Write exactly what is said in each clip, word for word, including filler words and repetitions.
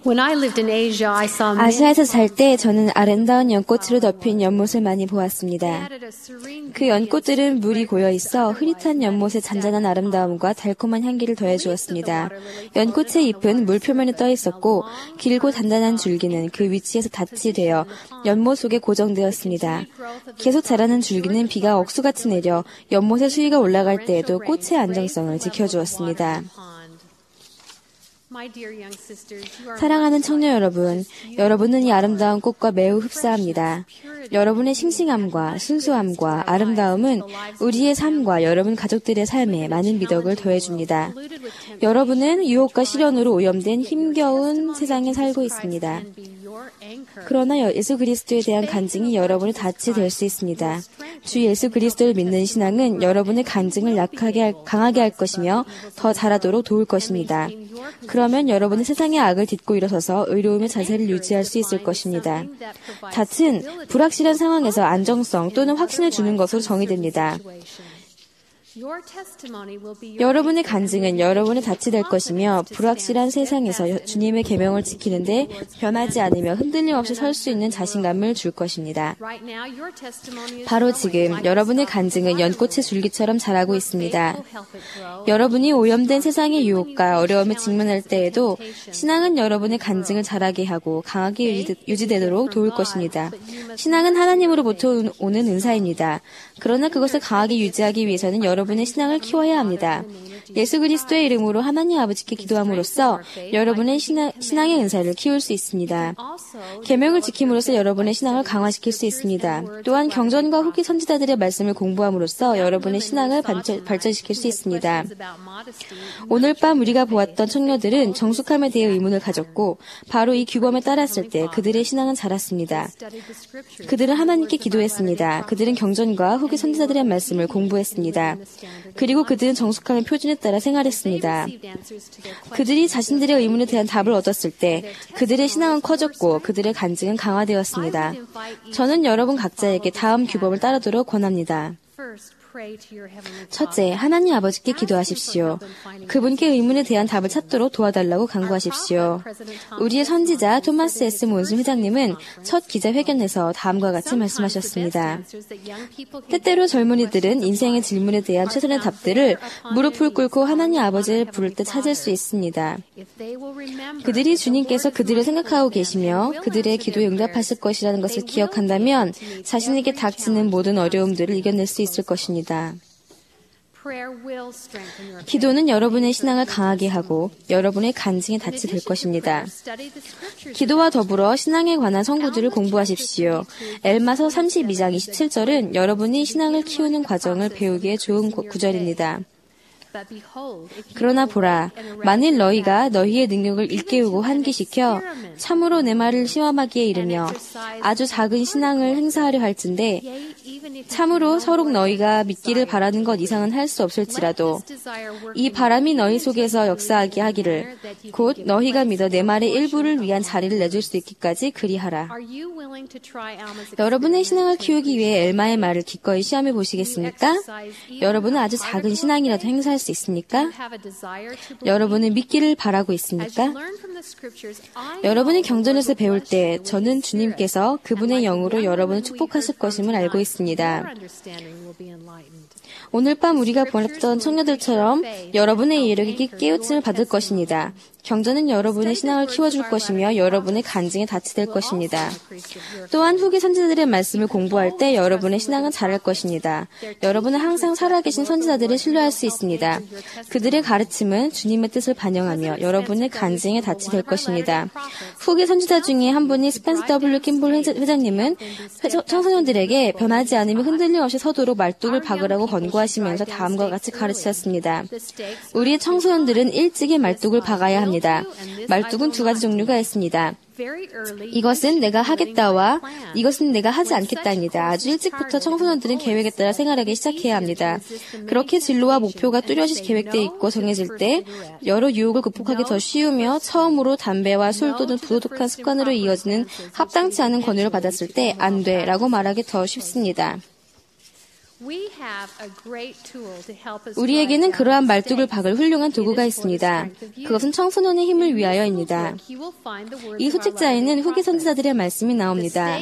When I lived in Asia, I saw 아시아에서 살 때 저는 아름다운 연꽃으로 덮인 연못을 많이 보았습니다. 그 연꽃들은 물이 고여있어 흐릿한 연못의 잔잔한 아름다움과 달콤한 향기를 더해주었습니다. 연꽃의 잎은 물 표면에 떠 있었고 길고 단단한 줄기는 그 위치에서 닷이 되어 연못 속에 고정되었습니다. 계속 자라는 줄기는 비가 억수같이 내려 연못의 수위가 올라갈 때에도 꽃의 안정성을 지켜주었습니다. 사랑하는 청년 여러분, 여러분은 이 아름다운 꽃과 매우 흡사합니다. 여러분의 싱싱함과 순수함과 아름다움은 우리의 삶과 여러분 가족들의 삶에 많은 미덕을 더해줍니다. 여러분은 유혹과 시련으로 오염된 힘겨운 세상에 살고 있습니다. 그러나 예수 그리스도에 대한 간증이 여러분의 닻이 될 수 있습니다. 주 예수 그리스도를 믿는 신앙은 여러분의 간증을 약하게 할, 강하게 할 것이며 더 자라도록 도울 것입니다. 그러면 여러분은 세상의 악을 딛고 일어서서 의로움의 자세를 유지할 수 있을 것입니다. 닻은 불확실한 상황에서 안정성 또는 확신을 주는 것으로 정의됩니다. 여러분의 간증은 여러분의 닻이 될 것이며 불확실한 세상에서 주님의 계명을 지키는데 변하지 않으며 흔들림 없이 설 수 있는 자신감을 줄 것입니다. 바로 지금 여러분의 간증은 연꽃의 줄기처럼 자라고 있습니다. 여러분이 오염된 세상의 유혹과 어려움에 직면할 때에도 신앙은 여러분의 간증을 자라게 하고 강하게 유지되도록 도울 것입니다. 신앙은 하나님으로부터 오는 은사입니다. 그러나 그것을 강하게 유지하기 위해서는 여러분의 신앙을 키워야 합니다. 예수 그리스도의 이름으로 하나님 아버지께 기도함으로써 여러분의 신앙, 신앙의 은사를 키울 수 있습니다. 계명을 지킴으로써 여러분의 신앙을 강화시킬 수 있습니다. 또한 경전과 후기 선지자들의 말씀을 공부함으로써 여러분의 신앙을 발전, 발전시킬 수 있습니다. 오늘 밤 우리가 보았던 청년들은 정숙함에 대해 의문을 가졌고 바로 이 규범에 따랐을 때 그들의 신앙은 자랐습니다. 그들은 하나님께 기도했습니다. 그들은 경전과 후기 선지자들의 말씀을 공부했습니다. 그리고 그들은 정숙함의 표준에 따라 생활했습니다. 그들이 자신들의 의문에 대한 답을 얻었을 때 그들의 신앙은 커졌고 그들의 간증은 강화되었습니다. 저는 여러분 각자에게 다음 규범을 따르도록 권합니다. 첫째, 하나님 아버지께 기도하십시오. 그분께 의문에 대한 답을 찾도록 도와달라고 간구하십시오. 우리의 선지자 토마스 에스 몬슨 회장님은 첫 기자회견에서 다음과 같이 말씀하셨습니다. 때때로 젊은이들은 인생의 질문에 대한 최선의 답들을 무릎을 꿇고 하나님 아버지를 부를 때 찾을 수 있습니다. 그들이 주님께서 그들을 생각하고 계시며 그들의 기도에 응답하실 것이라는 것을 기억한다면 자신에게 닥치는 모든 어려움들을 이겨낼 수 있을 것입니다. 기도는 여러분의 신앙을 강하게 하고 여러분의 간증의 닻이 될 것입니다. 기도와 더불어 신앙에 관한 성구들을 공부하십시오. 엘마서 삼십이 장 이십칠 절은 여러분이 신앙을 키우는 과정을 배우기에 좋은 구절입니다. 그러나 보라, 만일 너희가 너희의 능력을 일깨우고 환기시켜 참으로 내 말을 시험하기에 이르며 아주 작은 신앙을 행사하려 할진대 참으로 서로 너희가 믿기를 바라는 것 이상은 할 수 없을지라도 이 바람이 너희 속에서 역사하게 하기를 곧 너희가 믿어 내 말의 일부를 위한 자리를 내줄 수 있기까지 그리하라. 여러분의 신앙을 키우기 위해 엘마의 말을 기꺼이 시험해 보시겠습니까? 여러분은 아주 작은 신앙이라도 행사할 수 있습니까? 여러분은 믿기를 바라고 있습니까? 여러분이 경전에서 배울 때 저는 주님께서 그분의 영으로 여러분을 축복하실 것임을 알고 있습니다. 오늘 밤 우리가 보았던 청년들처럼 여러분의 이력이 깨우침을 받을 것입니다. 경전은 여러분의 신앙을 키워줄 것이며 여러분의 간증에 닻이 될 것입니다. 또한 후기 선지자들의 말씀을 공부할 때 여러분의 신앙은 자랄 것입니다. 여러분은 항상 살아계신 선지자들을 신뢰할 수 있습니다. 그들의 가르침은 주님의 뜻을 반영하며 여러분의 간증에 닻이 될 것입니다. 후기 선지자 중에 한 분이 스펜서 더블유 킴볼 회장님은 청소년들에게 변하지 않으며 흔들림 없이 서도록 말뚝을 박으라고 권고하시면서 다음과 같이 가르치셨습니다. 우리의 청소년들은 일찍이 말뚝을 박아야 합니다. 말뚝은 두 가지 종류가 있습니다. 이것은 내가 하겠다와 이것은 내가 하지 않겠다입니다. 아주 일찍부터 청소년들은 계획에 따라 생활하기 시작해야 합니다. 그렇게 진로와 목표가 뚜렷이 계획되어 있고 정해질 때 여러 유혹을 극복하기 더 쉬우며 처음으로 담배와 술 또는 부도덕한 습관으로 이어지는 합당치 않은 권유를 받았을 때 안 돼 라고 말하기 더 쉽습니다. 우리에게는 그러한 말뚝을 박을 훌륭한 도구가 있습니다. 그것은 청소년의 힘을 위하여입니다. 이 소책자에는 후기 선지자들의 말씀이 나옵니다.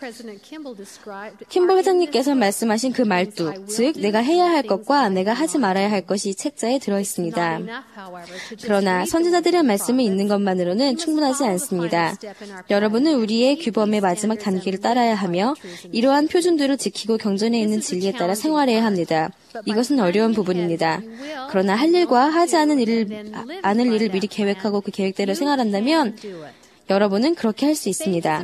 킴볼 회장님께서 말씀하신 그 말뚝, 즉 내가 해야 할 것과 내가 하지 말아야 할 것이 이 책자에 들어있습니다. 그러나 선지자들의 말씀을 읽는 것만으로는 충분하지 않습니다. 여러분은 우리의 규범의 마지막 단계를 따라야 하며 이러한 표준들을 지키고 경전에 있는 진리에 따라 생활해야 합니다. 이것은 어려운 부분입니다. 그러나 할 일과 하지 않은 일을, 않을 일을 미리 계획하고 그 계획대로 생활한다면 여러분은 그렇게 할 수 있습니다.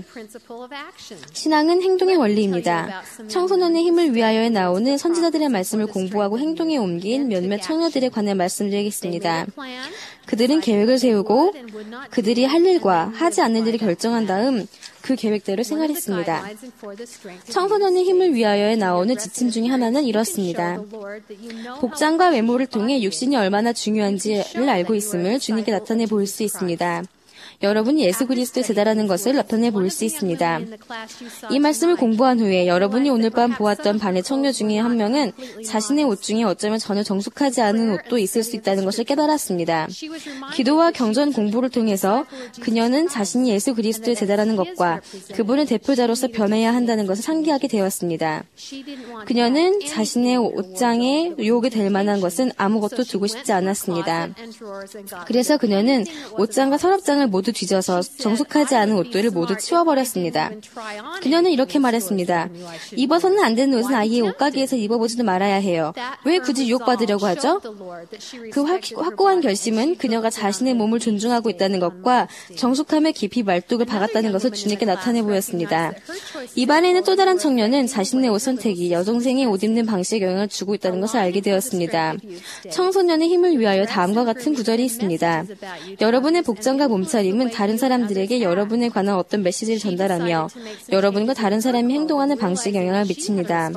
신앙은 행동의 원리입니다. 청소년의 힘을 위하여에 나오는 선지자들의 말씀을 공부하고 행동에 옮긴 몇몇 청년들에 관해 말씀드리겠습니다. 그들은 계획을 세우고 그들이 할 일과 하지 않을 일을 결정한 다음 그 계획대로 생활했습니다. 청소년의 힘을 위하여에 나오는 지침 중에 하나는 이렇습니다. 복장과 외모를 통해 육신이 얼마나 중요한지를 알고 있음을 주님께 나타내 보일 수 있습니다. 여러분이 예수 그리스도의 제자라는 것을 나타내 보일 수 있습니다. 이 말씀을 공부한 후에 여러분이 오늘 밤 보았던 반의 청녀 중에 한 명은 자신의 옷 중에 어쩌면 전혀 정숙하지 않은 옷도 있을 수 있다는 것을 깨달았습니다. 기도와 경전 공부를 통해서 그녀는 자신이 예수 그리스도의 제자라는 것과 그분의 대표자로서 변해야 한다는 것을 상기하게 되었습니다. 그녀는 자신의 옷장에 유혹이 될 만한 것은 아무것도 두고 싶지 않았습니다. 그래서 그녀는 옷장과 서랍장을 모두 뒤져서 정숙하지 않은 옷들을 모두 치워버렸습니다. 그녀는 이렇게 말했습니다. 입어서는 안 되는 옷은 아예 옷가게에서 입어보지도 말아야 해요. 왜 굳이 유혹받으려고 하죠? 그 확고한 결심은 그녀가 자신의 몸을 존중하고 있다는 것과 정숙함에 깊이 말뚝을 박았다는 것을 주님께 나타내 보였습니다. 이 반에 있는 또 다른 청년은 자신의 옷 선택이 여동생의 옷 입는 방식에 영향을 주고 있다는 것을 알게 되었습니다. 청소년의 힘을 위하여 다음과 같은 구절이 있습니다. 여러분의 복장과 몸차림은 다른 사람들에게 여러분에 관한 어떤 메시지를 전달하며 여러분과 다른 사람이 행동하는 방식에 영향을 미칩니다.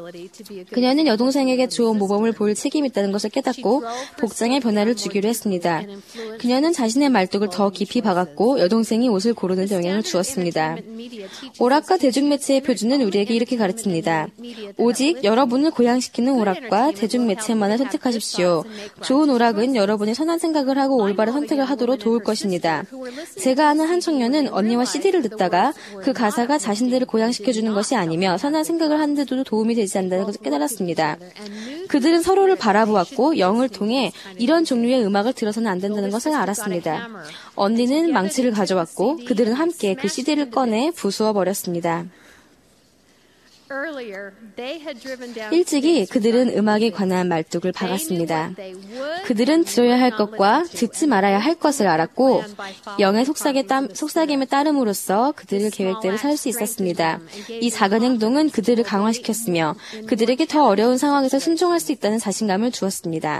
그녀는 여동생에게 좋은 모범을 보일 책임이 있다는 것을 깨닫고 복장에 변화를 주기로 했습니다. 그녀는 자신의 말뚝을 더 깊이 박았고 여동생이 옷을 고르는 데 영향을 주었습니다. 오락과 대중매체의 표준은 우리에게 이렇게 가르칩니다. 오직 여러분을 고양시키는 오락과 대중매체만을 선택하십시오. 좋은 오락은 여러분이 선한 생각을 하고 올바른 선택을 하도록 도울 것입니다. 제가 아는 한 청년은 언니와 씨디를 듣다가 그 가사가 자신들을 고양시켜주는 것이 아니며 선한 생각을 하는데도 도움이 되지 않는다는 것을 깨달았습니다. 그들은 서로를 바라보았고 영을 통해 이런 종류의 음악을 들어서는 안 된다는 것을 알았습니다. 언니는 망치를 가져왔고 그들은 함께 그 씨디를 꺼내 부수어 버렸습니다. 일찍이 그들은 음악에 관한 말뚝을 박았습니다. 그들은 들어야 할 것과 듣지 말아야 할 것을 알았고 영의 속삭임을 따름으로써 그들의 계획대로 살 수 있었습니다. 이 작은 행동은 그들을 강화시켰으며 그들에게 더 어려운 상황에서 순종할 수 있다는 자신감을 주었습니다.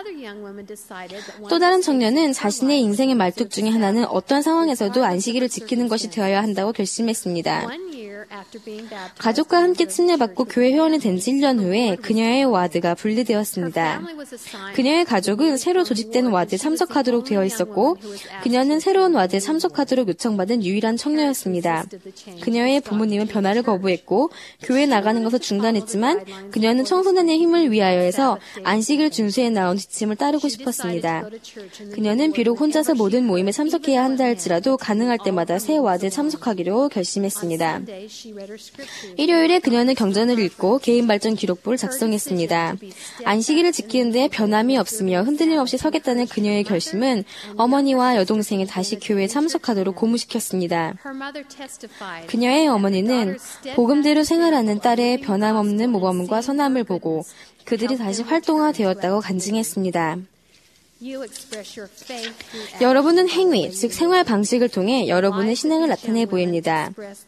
또 다른 청년은 자신의 인생의 말뚝 중에 하나는 어떤 상황에서도 안식일을 지키는 것이 되어야 한다고 결심했습니다. 가족과 함께 침례받고 교회 회원이 된 지 일 년 후에 그녀의 와드가 분리되었습니다. 그녀의 가족은 새로 조직된 와드에 참석하도록 되어 있었고 그녀는 새로운 와드에 참석하도록 요청받은 유일한 청년이었습니다. 그녀의 부모님은 변화를 거부했고 교회에 나가는 것을 중단했지만 그녀는 청소년의 힘을 위하여에서 안식일 준수에 나온 지침을 따르고 싶었습니다. 그녀는 비록 혼자서 모든 모임에 참석해야 한다 할지라도 가능할 때마다 새 와드에 참석하기로 결심했습니다. 일요일에 그녀는 경전을 읽고 개인 발전 기록부를 작성했습니다. 안식일을 지키는데 변함이 없으며 흔들림 없이 서겠다는 그녀의 결심은 어머니와 여동생이 다시 교회에 참석하도록 고무시켰습니다. 그녀의 어머니는 복음대로 생활하는 딸의 변함없는 모범과 선함을 보고 그들이 다시 활동화되었다고 간증했습니다. 여러분은 행위, 즉 생활 방식을 통해 여러분의 신앙을 나타내 보입니다.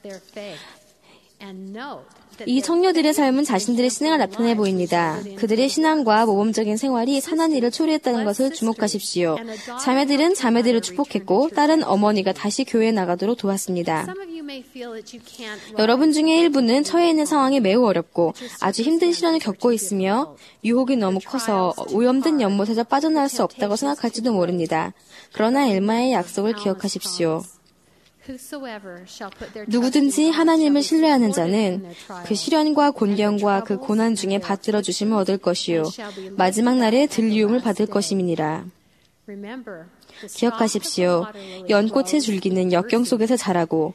이 청녀들의 삶은 자신들의 신앙을 나타내 보입니다. 그들의 신앙과 모범적인 생활이 선한 일을 초래했다는 것을 주목하십시오. 자매들은 자매들을 축복했고 딸은 어머니가 다시 교회에 나가도록 도왔습니다. 여러분 중에 일부는 처해 있는 상황이 매우 어렵고 아주 힘든 시련을 겪고 있으며 유혹이 너무 커서 오염된 연못에서 빠져나올 수 없다고 생각할지도 모릅니다. 그러나 엘마의 약속을 기억하십시오. 누구든지 하나님을 신뢰하는 자는 그 시련과 곤경과 그 고난 중에 받들어 주심을 얻을 것이요 마지막 날에 들리움을 받을 것임이니라. 기억하십시오. 연꽃의 줄기는 역경 속에서 자라고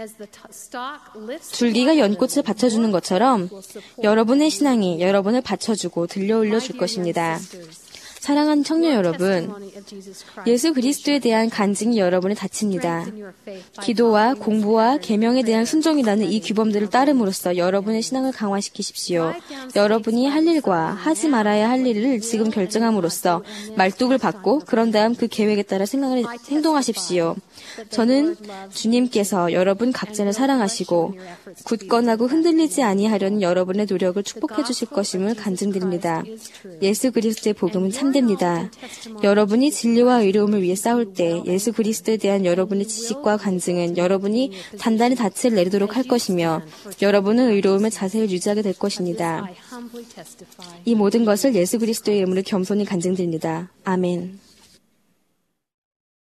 줄기가 연꽃을 받쳐주는 것처럼 여러분의 신앙이 여러분을 받쳐주고 들려 올려줄 것입니다. 사랑하는 청년 여러분, 예수 그리스도에 대한 간증이 여러분을 다칩니다. 기도와 공부와 계명에 대한 순종이라는 이 규범들을 따름으로써 여러분의 신앙을 강화시키십시오. 여러분이 할 일과 하지 말아야 할 일을 지금 결정함으로써 말뚝을 받고 그런 다음 그 계획에 따라 생각을, 행동하십시오. 저는 주님께서 여러분 각자를 사랑하시고 굳건하고 흔들리지 아니하려는 여러분의 노력을 축복해 주실 것임을 간증드립니다. 예수 그리스도의 복음은 참됩니다. 여러분이 진리와 의로움을 위해 싸울 때 예수 그리스도에 대한 여러분의 지식과 간증은 여러분이 단단히 닻을 내리도록 할 것이며 여러분은 의로움의 자세를 유지하게 될 것입니다. 이 모든 것을 예수 그리스도의 이름으로 겸손히 간증드립니다. 아멘.